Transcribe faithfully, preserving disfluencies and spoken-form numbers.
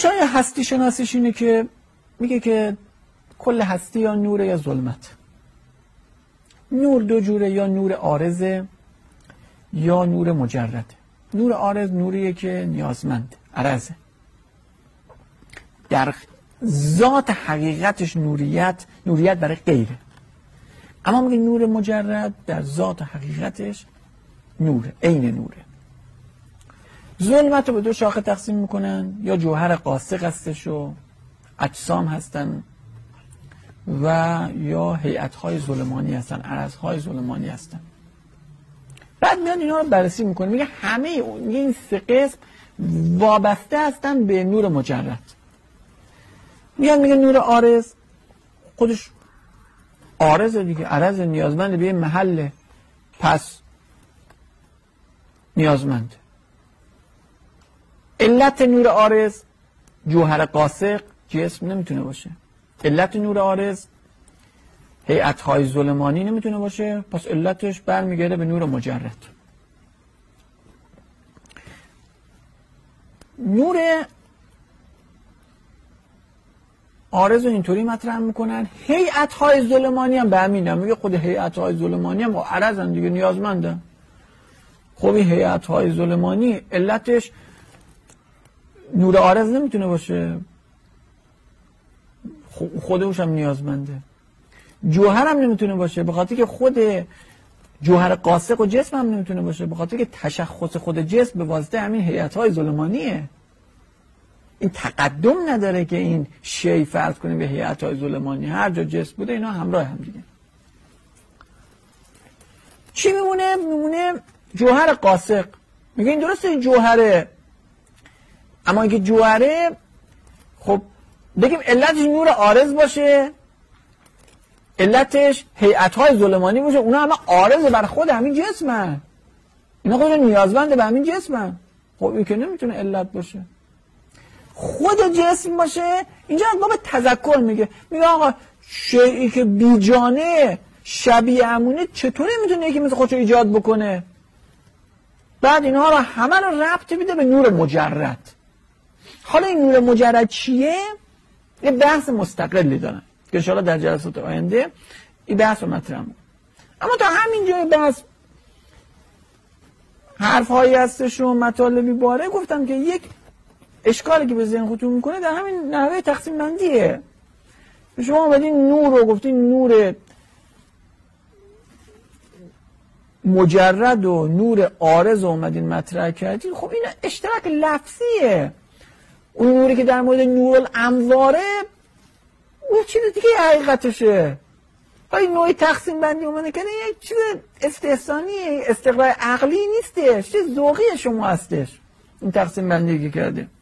جای هستی شناسیش اینه که میگه که کل هستی یا نوره یا ظلمت. نور دو جوره، یا نور عارضه یا نور مجرده. نور عارض نوریه که نیازمند، عرضه، در ذات حقیقتش نوریت نوریت برای غیره. اما میگه نور مجرد در ذات حقیقتش نوره، عین نوره. ظلمت رو به دو شاخه تقسیم میکنن، یا جوهر قاصق هستش و اجسام هستن، و یا هیئت‌های ظلمانی هستن، عرضهای ظلمانی هستن. بعد میاد اینا رو بررسی میکنه، میگه همه میگه این سه قسم وابسته هستن به نور مجرد. میاد میگه نور عارض خودش عارض دیگه، عرض، نیازمند به یه محل، پس نیازمند. علت نور عارض جوهر قاصق، جسم نمیتونه باشه. علت نور عارض هیئت‌های ظلمانی نمیتونه باشه، پس علتش برمیگرده به نور مجرد. نور عارض رو اینطوری مطرح میکنن، هیئت‌های ظلمانی هم به همین، میگه خود هیئت‌های ظلمانی هم عرضن دیگه، نیازمندن. خب این هیئت‌های ظلمانی علتش نور عارض نمیتونه باشه، خودش هم نیازمنده. جوهر هم نمیتونه باشه، به خاطر که خود جوهر قاصق و جسم هم نمیتونه باشه، به خاطر که تشخص خود جسم به واسطه همین هیئت‌های ظلمانیه. این تقدم نداره که این شی فرض کنیم به هیئت‌های ظلمانی، هر جا جسم بوده اینا همراه هم دیگه. چی میمونه؟ میمونه جوهر قاصق. میگه این درسته این جوهره، اما اینکه جوهره، خب بگیم علتش نور عارض باشه، علتش هیئت‌های ظلمانی باشه، اونا همه عارض بر خود همین جسمن، اینا خودش نیازمند به همین جسمن. خب این که نمیتونه علت باشه. خود جسم باشه، اینجا از باب تذکر میگه، میگه آقا شیئی که بیجانه شبیه همونه چطوری میتونه یکی مثل خودشو ایجاد بکنه؟ بعد اینها رو همه رو ربط میده به نور مجرد. حالا این نور مجرد چیه؟ یه بحث مستقلی دارن که انشاءالله در جلسات آینده این بحث رو مطرح میکنم. اما تا همین جای بحث حرف هایی هستش و مطالبی باره، گفتم که یک اشکالی که به ذهن خودتون میکنه در همین نحوه تقسیم بندیه. شما اومدین نور رو گفتین نور مجرد و نور عارض اومدین مطرح کردین، خب این اشتراک لفظیه. اون نوری که در مورد نور الانواره اون چیز دیگه حقیقتشه. این نوعی تقسیم بندی اومده کنه یک چیز استحسانی، استقرار عقلی نیستش، چیز ذوقی شما هستش این تقسیم بندی که کرده.